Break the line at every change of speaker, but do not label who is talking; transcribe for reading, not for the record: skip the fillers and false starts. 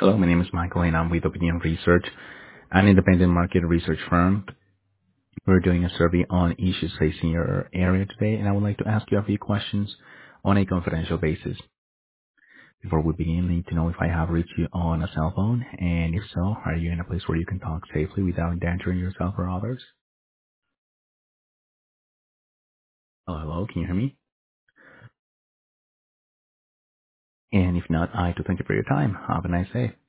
Hello, my name is Michael and I'm with Opinion Research, an independent market research firm. We're doing a survey on issues facing your area today, and I would like to ask you a few questions on a confidential basis. Before we begin, I need to know if I have reached you on a cell phone, and if so, are you in a place where you can talk safely without endangering yourself or others? Hello, can you hear me? And if not, I too thank you for your time. Have a nice day.